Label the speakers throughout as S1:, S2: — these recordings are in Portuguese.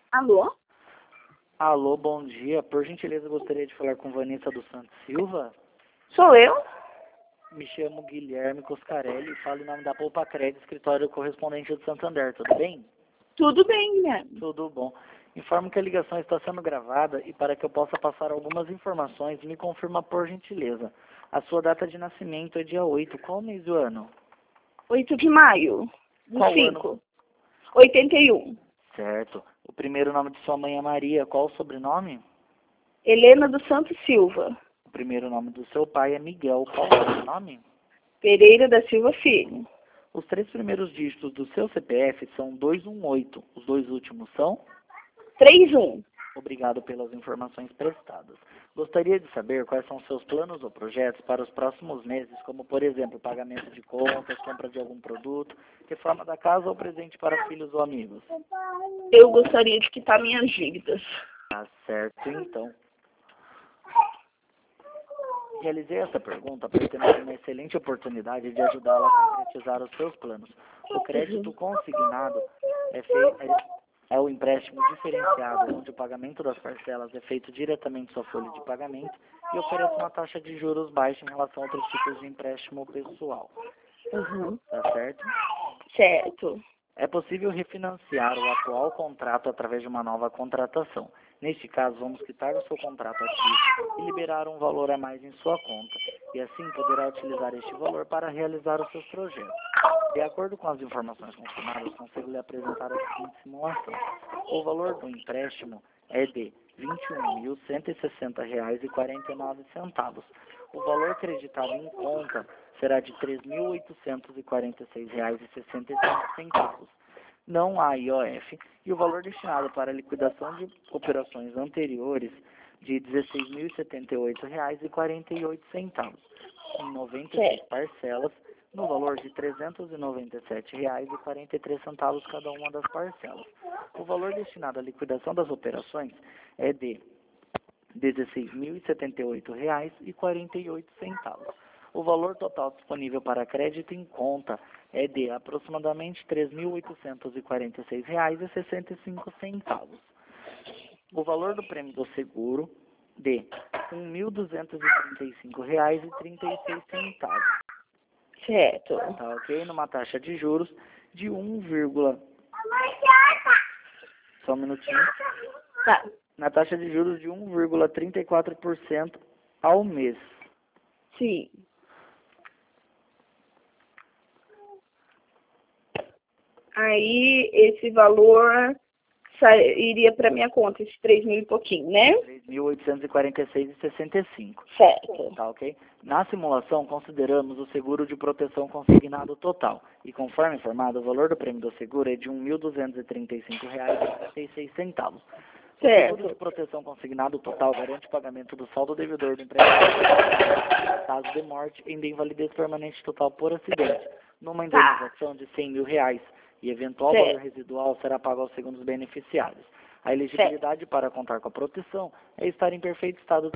S1: Alô?
S2: Alô, bom dia. Por gentileza, gostaria de falar com Vanessa dos Santos Silva.
S1: Sou eu?
S2: Me chamo Guilherme Coscarelli e falo em nome da Poupa Crédito, escritório correspondente do Santander. Tudo bem?
S1: Tudo bem, Guilherme.
S2: Tudo bom. Informo que a ligação está sendo gravada e para que eu possa passar algumas informações, me confirma por gentileza. A sua data de nascimento é dia 8. Qual mês do ano?
S1: 8 de maio.
S2: Qual
S1: 5.
S2: ano?
S1: 81.
S2: Certo. O primeiro nome de sua mãe é Maria. Qual o sobrenome?
S1: Helena dos Santos Silva.
S2: O primeiro nome do seu pai é Miguel. Qual o sobrenome?
S1: Pereira da Silva Filho.
S2: Os 3 primeiros dígitos do seu CPF são 218. Os 2 últimos são?
S1: 31.
S2: Obrigado pelas informações prestadas. Gostaria de saber quais são seus planos ou projetos para os próximos meses, como, por exemplo, pagamento de contas, compra de algum produto, reforma da casa ou presente para filhos ou amigos.
S1: Eu gostaria de quitar minhas dívidas.
S2: Tá certo, então. Realizei essa pergunta para ter uma excelente oportunidade de ajudá-la a concretizar os seus planos. O crédito consignado é o empréstimo diferenciado, onde o pagamento das parcelas é feito diretamente sua folha de pagamento e oferece uma taxa de juros baixa em relação a outros tipos de empréstimo pessoal. Tá certo?
S1: Certo.
S2: É possível refinanciar o atual contrato através de uma nova contratação. Neste caso, vamos quitar o seu contrato ativo e liberar um valor a mais em sua conta. E assim poderá utilizar este valor para realizar os seus projetos. De acordo com as informações confirmadas, consigo lhe apresentar a seguinte simulação. O valor do empréstimo é de R$ 21.160,49. O valor creditado em conta será de R$ 3.846,65. Não há IOF e o valor destinado para a liquidação de operações anteriores de R$ 16.078,48, em 96 parcelas, no valor de R$ 397,43 cada uma das parcelas. O valor destinado à liquidação das operações é de R$ 16.078,48. O valor total disponível para crédito em conta é de aproximadamente R$ 3.846,65. O valor do prêmio do seguro de R$ 1.235,36.
S1: Certo.
S2: Tá ok? Numa taxa de juros de 1, só um minutinho.
S1: Tá.
S2: Na taxa de juros de 1,34% ao mês.
S1: Sim. Aí, esse valor iria para minha conta, esses 3 mil e pouquinho, né?
S2: R$ 3.846,65.
S1: Certo.
S2: Tá ok? Na simulação, consideramos o seguro de proteção consignado total. E conforme informado, o valor do prêmio do seguro é de R$ 1.235,36. O seguro de proteção consignado total garante o pagamento do saldo devedor do empréstimo em caso de morte e de invalidez permanente total por acidente, numa indenização de R$ 100 mil e eventual valor residual será pago aos segundos beneficiários. A elegibilidade para contar com a proteção é estar em perfeito estado de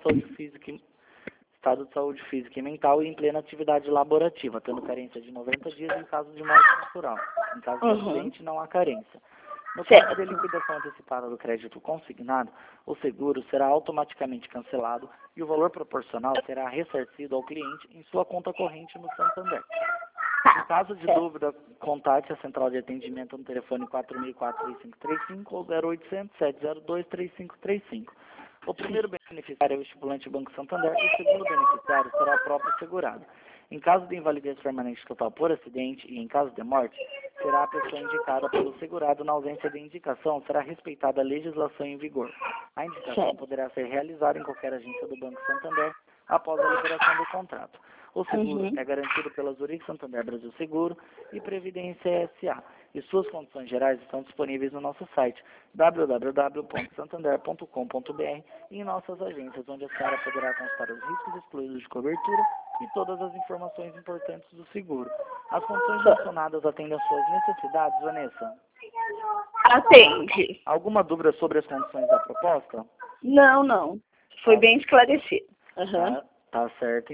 S2: saúde física e mental e em plena atividade laborativa, tendo carência de 90 dias em caso de morte natural. Em caso de acidente, não há carência. No caso de liquidação antecipada do crédito consignado, o seguro será automaticamente cancelado e o valor proporcional será ressarcido ao cliente em sua conta corrente no Santander. Em caso de dúvida, contate a central de atendimento no telefone 4004-3535 ou 0800-702-3535. O primeiro beneficiário é o estipulante Banco Santander e o segundo beneficiário será o próprio segurado. Em caso de invalidez permanente total por acidente e em caso de morte, será a pessoa indicada pelo segurado. Na ausência de indicação, será respeitada a legislação em vigor. A indicação poderá ser realizada em qualquer agência do Banco Santander após a liberação do contrato. O seguro é garantido pela Zurich Santander Brasil Seguro e Previdência S.A. E suas condições gerais estão disponíveis no nosso site www.santander.com.br e em nossas agências, onde a senhora poderá consultar os riscos excluídos de cobertura e todas as informações importantes do seguro. As condições mencionadas atendem às suas necessidades, Vanessa?
S1: Atende.
S2: Alguma dúvida sobre as condições da proposta?
S1: Não. Foi bem esclarecido.
S2: Tá certo. Então,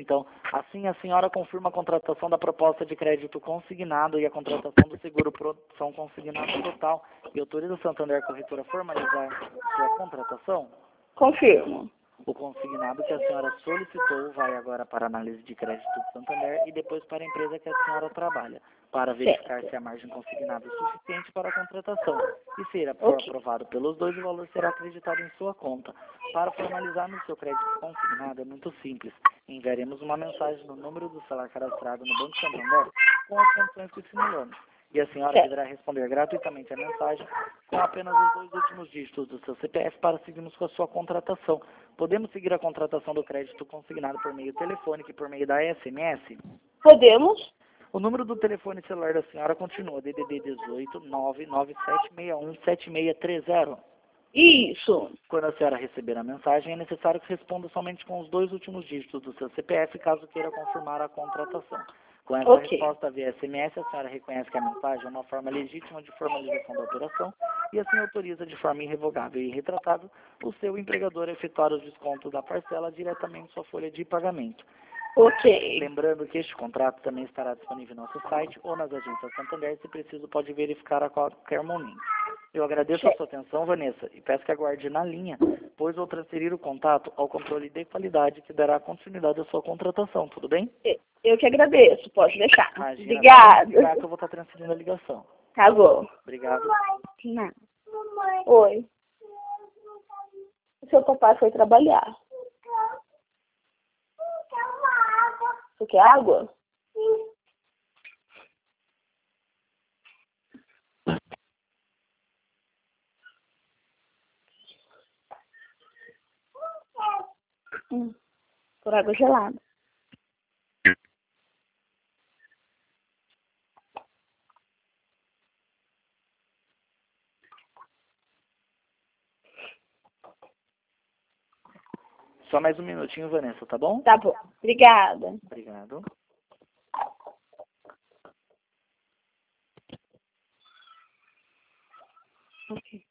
S2: Assim, a senhora confirma a contratação da proposta de crédito consignado e a contratação do seguro produção consignado total e autoriza a Santander Corretora a formalizar sua contratação?
S1: Confirmo.
S2: O consignado que a senhora solicitou vai agora para a análise de crédito do Santander e depois para a empresa que a senhora trabalha, para verificar se a margem consignada é suficiente para a contratação. E se for aprovado pelos dois, o valor será acreditado em sua conta. Para formalizar no seu crédito consignado é muito simples. Enviaremos uma mensagem no número do celular cadastrado no Banco Santander com as condições que simulamos. E a senhora deverá responder gratuitamente a mensagem com apenas os 2 últimos dígitos do seu CPF para seguirmos com a sua contratação. Podemos seguir a contratação do crédito consignado por meio telefônico e por meio da SMS?
S1: Podemos?
S2: O número do telefone celular da senhora continua DDD 18 99761 7630.
S1: Isso.
S2: Quando a senhora receber a mensagem, é necessário que responda somente com os 2 últimos dígitos do seu CPF, caso queira confirmar a contratação. Com essa resposta via SMS, a senhora reconhece que a mensagem é uma forma legítima de formalização da operação e assim autoriza de forma irrevogável e irretratável o seu empregador a efetuar os descontos da parcela diretamente em sua folha de pagamento. Lembrando que este contrato também estará disponível no nosso site ou nas agências Santander, se preciso pode verificar a qualquer momento. Eu agradeço a sua atenção, Vanessa, e peço que aguarde na linha, pois vou transferir o contato ao controle de qualidade que dará continuidade à sua contratação, tudo bem?
S1: Eu que agradeço, pode deixar.
S2: Imagina,
S1: Obrigada.
S2: que eu vou estar transferindo a ligação.
S1: Tá bom.
S2: Obrigado.
S1: Não. Oi. O seu papai foi trabalhar. Você quer água? Por água gelada.
S2: Só mais um minutinho, Vanessa, tá bom?
S1: Tá bom. Obrigada.
S2: Obrigado.
S1: Ok.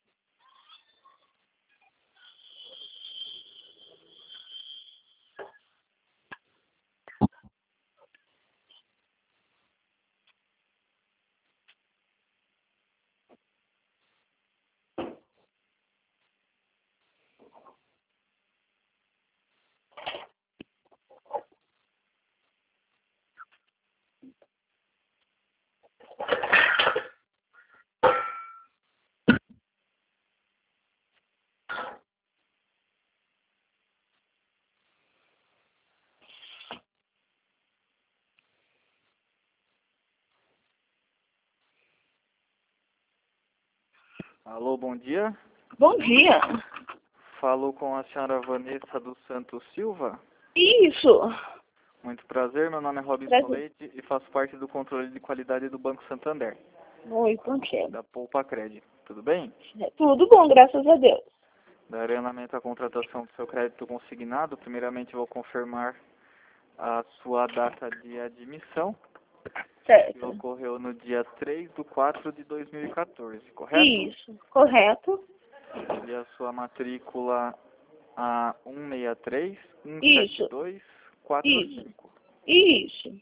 S3: Alô, bom dia.
S1: Bom dia.
S3: Falo com a senhora Vanessa dos Santos Silva.
S1: Isso.
S3: Muito prazer, meu nome é Robinson Leite e faço parte do controle de qualidade do Banco Santander,
S1: Oi, bom dia.
S3: da Poupa Cred. Tudo bem?
S1: Tudo bom, graças a Deus.
S3: Darei andamento à contratação do seu crédito consignado. Primeiramente, vou confirmar a sua data de admissão, que
S1: Certo.
S3: ocorreu no dia 3/4/2014, correto?
S1: Isso. Correto.
S3: E a sua matrícula a 163
S1: Isso.
S3: 17245.
S1: Isso.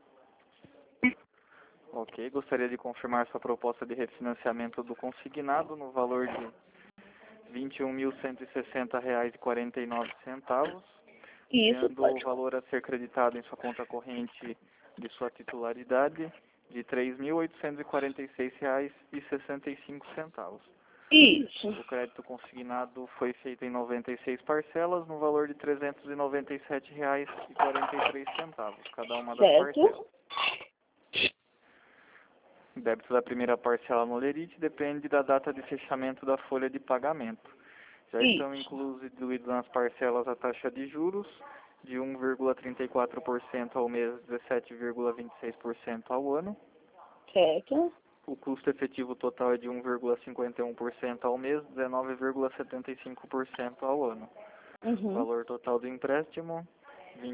S3: Ok, gostaria de confirmar sua proposta de refinanciamento do consignado no valor de R$ 21.160,49,
S1: Isso,
S3: sendo
S1: pode.
S3: o valor a ser creditado em sua conta corrente de sua titularidade de R$ 3.846,65.
S1: Isso.
S3: O crédito consignado foi feito em 96 parcelas no valor de R$ 397,43, cada uma das parcelas. O débito da primeira parcela no Lerite depende da data de fechamento da folha de pagamento. Já estão incluídos nas parcelas a taxa de juros de 1,34% ao mês, 17,26% ao ano.
S1: Certo.
S3: O custo efetivo total é de 1,51% ao mês, 19,75% ao ano. O valor total do empréstimo, R$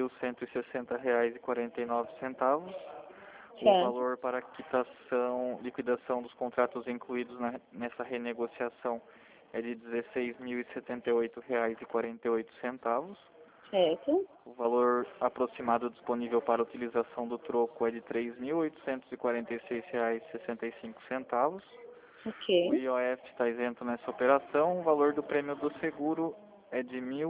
S3: 21.160,49. O valor para liquidação dos contratos incluídos nessa renegociação é de R$ 16.078,48.
S1: Certo.
S3: O valor aproximado disponível para utilização do troco é de R$ 3.846,65.
S1: Ok.
S3: O IOF está isento nessa operação. O valor do prêmio do seguro é de R$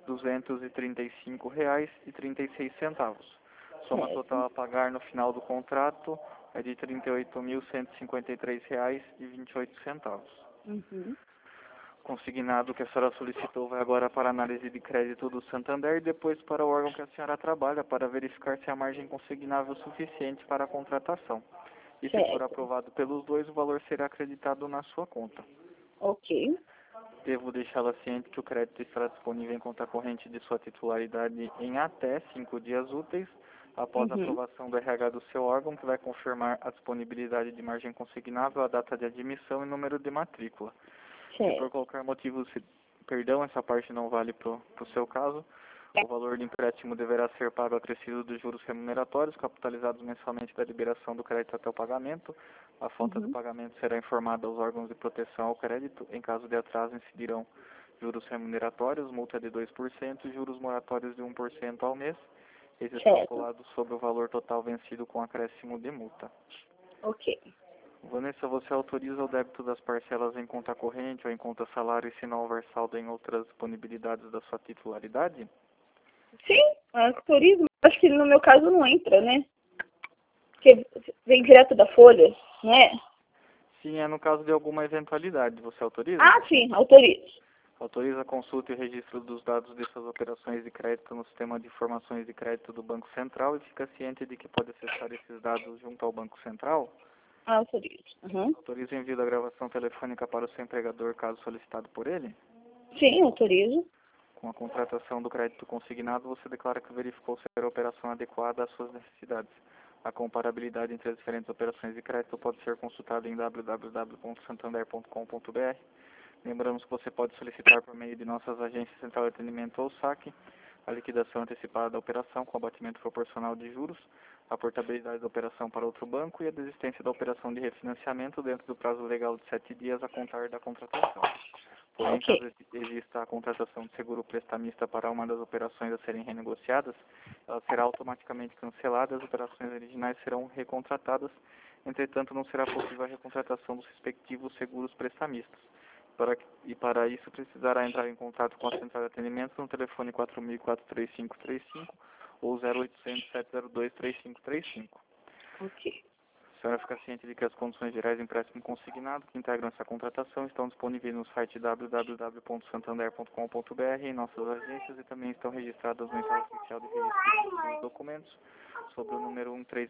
S3: 1.235,36. Soma total a pagar no final do contrato é de R$ 38.153,28.
S1: Uhum.
S3: Consignado que a senhora solicitou vai agora para a análise de crédito do Santander e depois para o órgão que a senhora trabalha para verificar se a margem consignável é suficiente para a contratação. E se for aprovado pelos dois, o valor será acreditado na sua conta.
S1: Ok.
S3: Devo deixá-la ciente que o crédito estará disponível em conta corrente de sua titularidade em até 5 dias úteis após a aprovação do RH do seu órgão, que vai confirmar a disponibilidade de margem consignável, a data de admissão e número de matrícula. Se por qualquer motivo, essa parte não vale para o seu caso, o valor do empréstimo deverá ser pago acrescido dos juros remuneratórios, capitalizados mensalmente da liberação do crédito até o pagamento. A falta do pagamento será informada aos órgãos de proteção ao crédito. Em caso de atraso, incidirão juros remuneratórios, multa de 2% e juros moratórios de 1% ao mês. Esses calculados sobre o valor total vencido com acréscimo de multa.
S1: Ok.
S3: Vanessa, você autoriza o débito das parcelas em conta corrente ou em conta salário e se não houver saldo em outras disponibilidades da sua titularidade?
S1: Sim, autorizo. Acho que no meu caso não entra, né? Porque vem direto da folha, não é?
S3: Sim, é no caso de alguma eventualidade. Você autoriza?
S1: Ah, sim, autorizo.
S3: Autoriza a consulta e o registro dos dados dessas operações de crédito no sistema de informações de crédito do Banco Central e fica ciente de que pode acessar esses dados junto ao Banco Central?
S1: Autorizo.
S3: Autoriza o envio da gravação telefônica para o seu empregador caso solicitado por ele?
S1: Sim, autorizo.
S3: Com a contratação do crédito consignado, você declara que verificou ser a operação adequada às suas necessidades. A comparabilidade entre as diferentes operações de crédito pode ser consultada em www.santander.com.br. Lembramos que você pode solicitar por meio de nossas agências Central de Atendimento ou SAC a liquidação antecipada da operação com abatimento proporcional de juros, a portabilidade da operação para outro banco e a desistência da operação de refinanciamento dentro do prazo legal de 7 dias a contar da contratação. Porém, caso exista a contratação de seguro prestamista para uma das operações a serem renegociadas, ela será automaticamente cancelada e as operações originais serão recontratadas. Entretanto, não será possível a recontratação dos respectivos seguros prestamistas. Para isso, precisará entrar em contato com a Central de Atendimento no telefone 4004-3535 ou 0800-702-3535.
S1: Ok.
S3: A senhora fica ciente de que as condições gerais de empréstimo consignado que integram essa contratação estão disponíveis no site www.santander.com.br, em nossas agências e também estão registradas no estado oficial de registro dos documentos sobre o número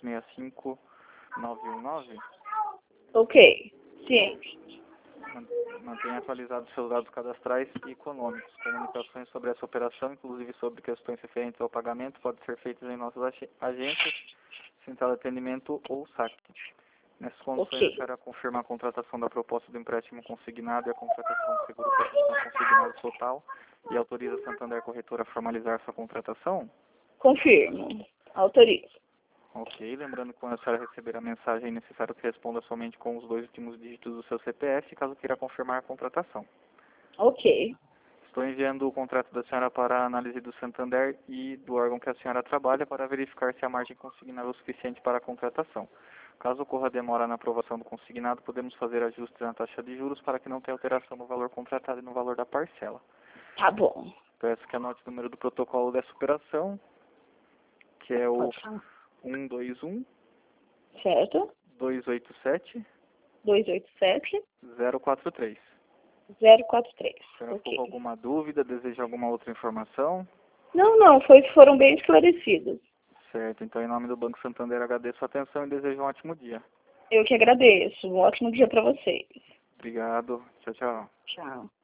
S3: 1365919.
S1: Ok. Ciente.
S3: Mantenha atualizados seus dados cadastrais e econômicos. Comunicações sobre essa operação, inclusive sobre questões referentes ao pagamento, podem ser feitas em nossas agências, Central de Atendimento ou SAC. Nessas condições, a senhora confirma a contratação da proposta do empréstimo consignado e a contratação do seguro prestação consignado total e autoriza a Santander Corretora a formalizar sua contratação?
S1: Confirmo. Autorizo.
S3: Ok, lembrando que quando a senhora receber a mensagem é necessário que responda somente com os 2 últimos dígitos do seu CPF, caso queira confirmar a contratação.
S1: Ok.
S3: Estou enviando o contrato da senhora para a análise do Santander e do órgão que a senhora trabalha para verificar se a margem consignável é suficiente para a contratação. Caso ocorra demora na aprovação do consignado, podemos fazer ajustes na taxa de juros para que não tenha alteração no valor contratado e no valor da parcela.
S1: Tá bom.
S3: Peço que anote o número do protocolo dessa operação, que é o 121
S1: certo.
S3: 287
S1: 287
S3: 043.
S1: 043.
S3: A senhora ficou com alguma dúvida? Deseja alguma outra informação?
S1: Não, foram bem esclarecidos.
S3: Certo, então em nome do Banco Santander agradeço a atenção e desejo um ótimo dia.
S1: Eu que agradeço. Um ótimo dia para vocês.
S3: Obrigado. Tchau, tchau.
S1: Tchau.